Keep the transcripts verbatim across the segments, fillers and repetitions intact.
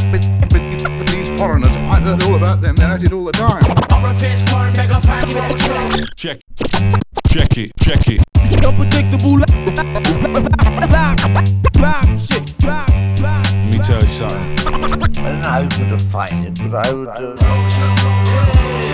with, with, with these foreigners. I heard all about them, they're at it all the time. Check, check it, check it. Unpredictable. Let me tell you something. I don't know how you could define it, but I would. Uh...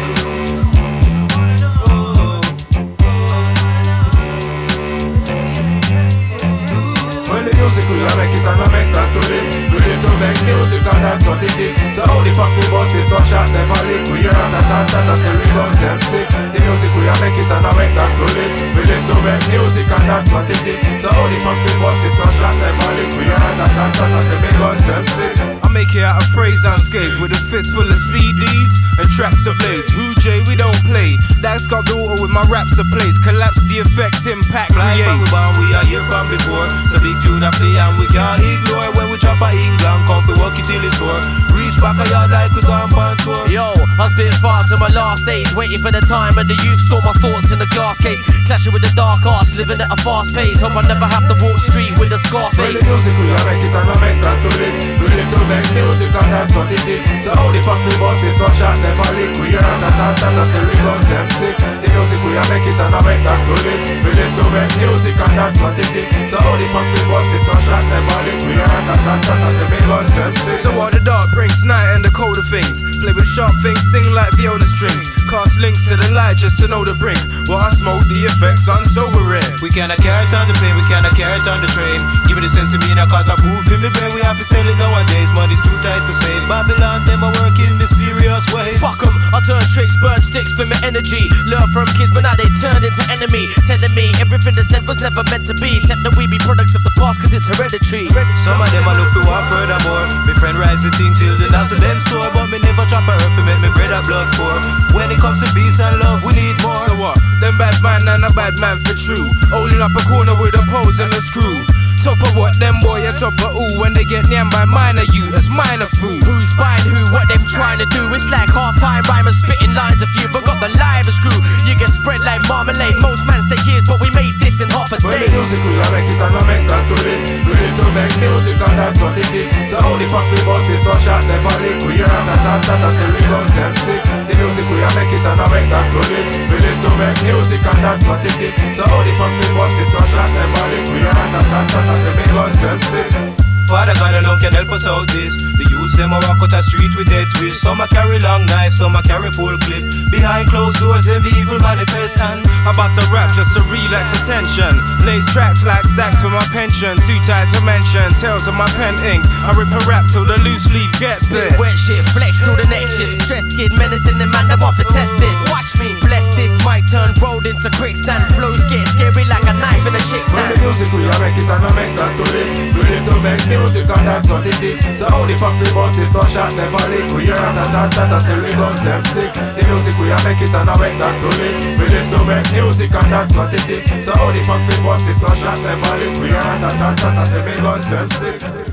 When the music we are make it and I make that to live. We live to make music and that's what it is. So how the pack we boss if no shot never lick. We hear that and that until we don't them stick. The music we are make it and I make that to live. We live to make music and that's what it is. So how the pack we boss if no shot never lick. We hear that and that until we don't them stick. I make it out of phrase unscathed with a fist full of C Ds and tracks ablaze. Who J, we don't play. That's got the water with my raps ablaze. Collapse the effect, impact, Fly create. from we born, we are here from before. So big tune a play and we can't ignore. When we drop a England, come fi walk it till it's sore. Reach back a yard like we gone on tour. Yo, I spit far to my last stage, waiting for the time when the youth store my thoughts in a glass case. Clashing with the dark arts, living at a fast pace. Hope I never have to walk street with a scar When face. the music we are make it and I make that to live. We live to make music and that's what it is. So how the pack we boss if no shot never lick. We hear that and that until we don't them stick. The music we are make it and I make that to live. We live to make music and that's what it is. So how the pack we boss if no shot never lick. We hear that and that until we don't them stick. So what the dark brings, night and the colder things. Play with sharp things, sing like viola strings. Cast links to the light just to know the brink. While I smoke the effects unsobering. We cannot carry it on the plane, we cannot carry it on the train. Give it a sense of me now cause I proof in me brain. We have to sell it nowadays, money's too tight to save. Babylon, them are working mysterious ways. Fuck 'em, I turn tricks, burn sticks for my energy. Learn from kids, but now they turn into enemy. Telling me everything they said was never meant to be. Except that we be products of the past cause it's hereditary. Some of them I look for one furthermore. Me friend rise the thing till the dance of them sore. But me never drop a earth to make me bread a blood pour. When it comes to peace and love, we need more. So what? Them bad man and a bad man for true. Holding up a corner with a pose and a screw. Top of what, them boy, a top of ooh. When they get nyam by minor you, as minor food. Who's spying who, what them trying to do? It's like half-time rhymers spitting lines of you, but got the live as screw. You get spread like marmalade. Most man stay years, but we made this in half a When day. the music we are make it and I make that to live. We live to make music and that's what it is. So how the pack we boss if no shot never lick. We hear that and that until we don't them stick. The music we are make it and I make that to live. We live to make music and that's what it is. So how the pack we boss if no shot never lick. We hear that and that until we don't them stick. Father God alone can help us out this. The youths them a walk out the street with their twist. Some a carry long knives, some a carry full clip. Behind closed doors them evil manifest and I bust a rap just to relax attention. Lays tracks like stacks for my pension. Too tight to mention, tales of my pen ink. I rip a rap till the loose leaf gets it. Wet shit, flex till the next shift. Stress kid, menacing the man, I'm off to test this. Watch me, bless this, mic turn rolled into quicksand. Flows get scary like a knife in a chick's When hand. the music we are make it and I make that to live. We live to make music and that's what it is. So how the pack we boss if no shot never lick. We hear that and that until we don't them stick. The music we are make it and I make that to live. We live to make music and that's what it is. So how the pack we boss if no shot never lick. We hear that and that until we don't them stick.